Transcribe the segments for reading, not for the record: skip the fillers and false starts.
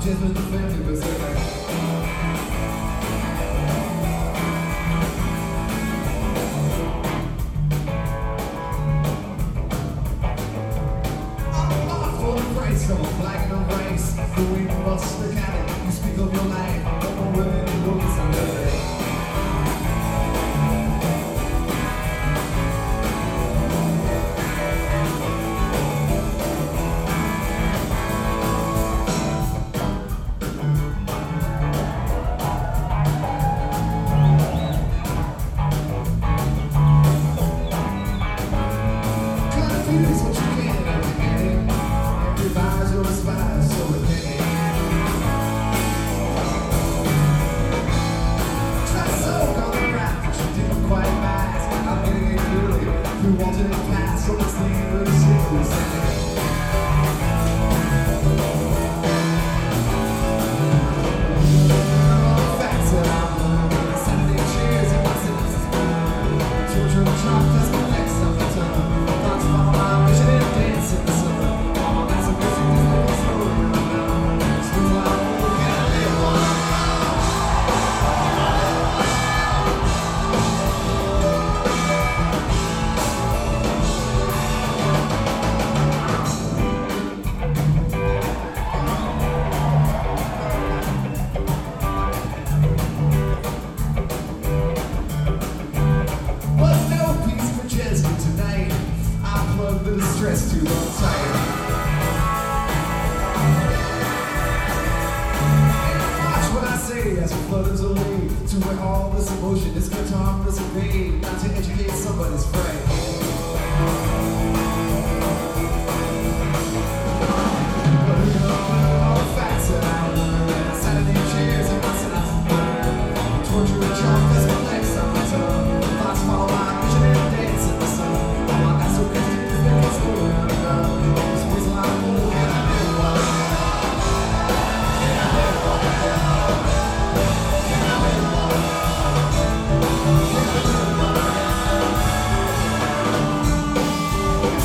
jazz with the family berserker. Come on, flag in the race. The wind busts the cabin. You speak of your life. No more willing to go to Sunday. Confuse what you can. Everybody's your spy, so it can. Try to soak on the rap, but you didn't quite last. I'm getting it clearly. We wanted it fast, so let's leave it seriously. All the facts that I've learned. Saturday cheers and my sentences burn. Children chop, that's my next up the turn. Thoughts follow my vision and dance in the sun. Stress too long tired. And watch what I say as we flutters away to where all this emotion is guitar disobeyed, not to educate somebody's fright. But you know all the facts that I learned. Saturday chairs and my sentences burn. Torture and chalk, that's my next on my tongue. Thoughts follow my vision and dance in the sun. Oh, I got so crazy. It's going on. This was like, oh, can I live one? Can I live one? Can I live one? Can I live one?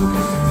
so